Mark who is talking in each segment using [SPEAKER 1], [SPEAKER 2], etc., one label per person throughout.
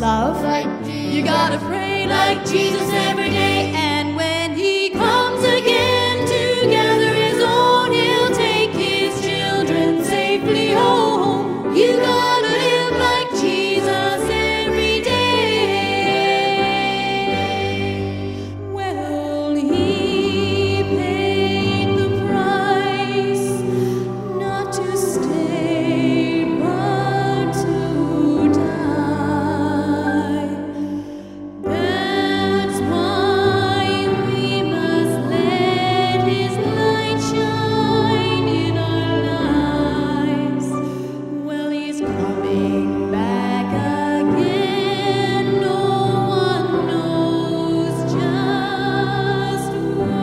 [SPEAKER 1] love
[SPEAKER 2] like Jesus.
[SPEAKER 1] You gotta pray like Jesus every day. And when he comes again to gather his own, he'll take his children safely home. You gotta live like Jesus every day. Well, he paid the price not to stay but to die. That's why we must let his light shine in our lives. Well, he's coming back again. No one knows just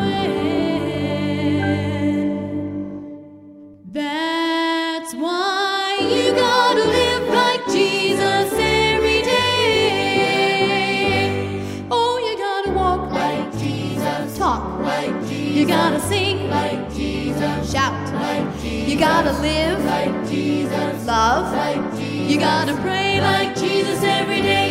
[SPEAKER 1] when. That's why you gotta live like Jesus every day. Oh, you gotta walk
[SPEAKER 2] Like Jesus,
[SPEAKER 1] talk
[SPEAKER 2] like Jesus,
[SPEAKER 1] You gotta sing,
[SPEAKER 2] like Jesus,
[SPEAKER 1] shout.
[SPEAKER 2] like Jesus,
[SPEAKER 1] You gotta live,
[SPEAKER 2] like Jesus,
[SPEAKER 1] love.
[SPEAKER 2] like Jesus,
[SPEAKER 1] You gotta pray like Jesus every day.